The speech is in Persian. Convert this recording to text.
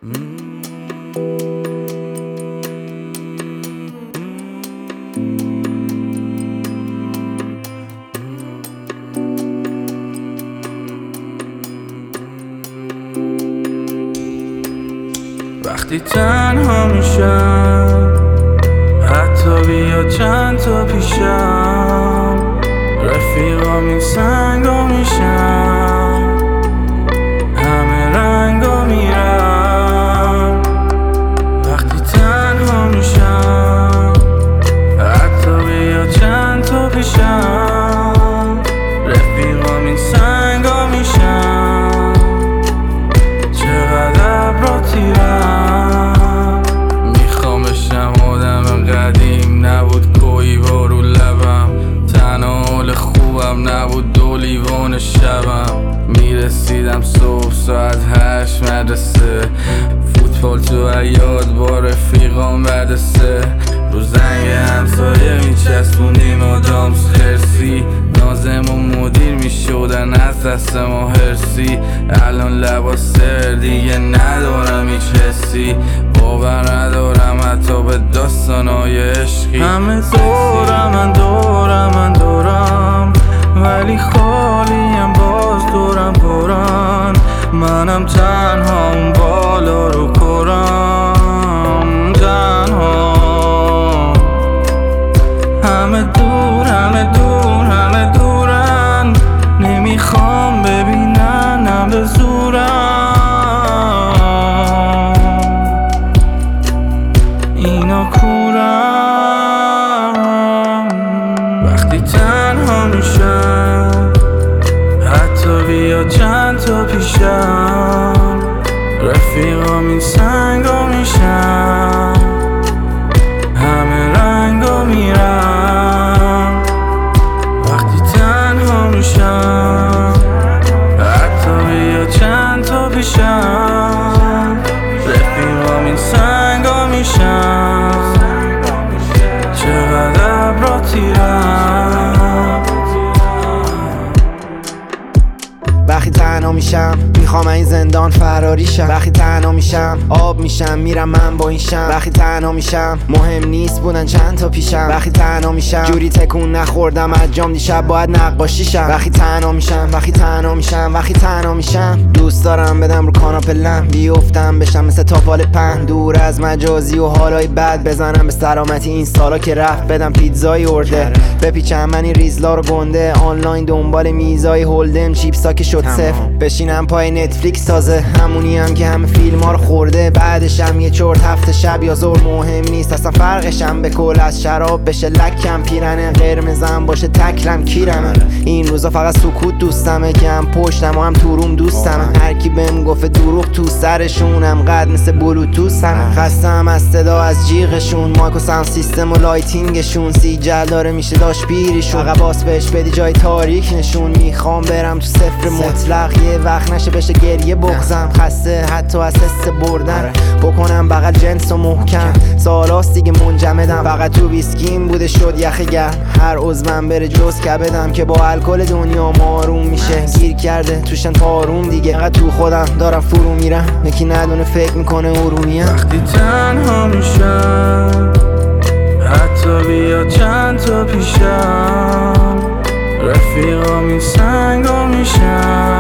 وقتی تنها میشم، حتی بیا چند تا پیشم، رفیقام این سنگا میشم، همه رنگا میرم. وقتی تنها میشم، حتی بیا چند تا پیشم، رفیقام این سنگا میشم، چقدر ابرا تیرم. میخوام بشم آدم قدیم، نبود کوی بارو لبم، تنها حال خوبم نبود دو لیوان شبم. میرسیدم صبح ساعت 8 مدرسه، فوتبال تو عیاد با رفیقام بعد 3. رو زنگ همسایه میچسبونیم آدامس خرسی، نازم و مدیر میشدن از دست ما هرسی. الان لباس دیگه ندارم هیچ حسی، باور ندارم حتی به داستانای عشقی. همه دورم ولی خالیم، باز دورم پرن، منم تنها اون بالا رو کرم، تنها. همه دورن، نمیخوام ببیننم به زورم، اینا کورم. وقتی تنها میشم، حتی بیا چند تا پیشم، رفیقام این سنگا میشم، همه رنگا میرم. وقتی تنها میشم، حتی بیا چند تا پیشم، رفیقام این سنگا میشم، چقدر ابرا تیرم. وقتی تنها میشم میخوام این زندان فراری شم، وقتی تنها میشم آب میشم میرم من با این شم، وقتی تنها میشم مهم نیست بودن چند تا پیشم، وقتی تنها میشم جوری تکون نخوردم از جام دیشب باید نقاشی شم. وقتی تنها میشم دوست دارم بدم رو کاناپه لم، بیفتم بشم مثل تاپال پهن، دور از مجازی و حالای بد، بزنم به سلامتی این سالا که رفت، بدم پیتزای ارده، بپیچم من این ریزلا رو گنده، آنلاین دنبال میزای هولدن، چیپسا که شد صفر، بشینم پای نتفلیکس تازه، همونی هم که همه فیلم ها رو خورده، بعدشم یه چرت هفته شب یا ظهر مهم نیست اصلا فرقشم به کل، از شراب بشه لکم، پیرنه قرمزم باشه تکرم کیرم. این روزا فقط سکوت دوستمه که هم پشتم و هم تو روم دوستم، هر کی بهم گفت دروغ تو سرشونم قد مثل بلوتوثم، خستم از صدا از جیغشون، مایک و ساوند سیستم و لایتینگشون، سی جلداره میشه داشت پیریشون، عقباس بهش بدی جای تاریک نشون. میخوام برم تو صفر مطلق، یه وقت نشه بشه گریه بغزم، خسته حتی از حس بردن، بکنم بغل جنس و محکم، سالاست دیگه منجمدم، فقط تو ویسکیم بوده شد یخ گرم، هر عضوم بره جز کبدم که با الکل دنیا آروم میشه، گیر کرده توشن تاروم دیگه، فقط تو خودم دارم فرو میرم، یکی ندونه فکر میکنه ارومیم. وقتی تنها میشم، حتی بیا چند تا پیشم، رفیقام این سنگا میشم،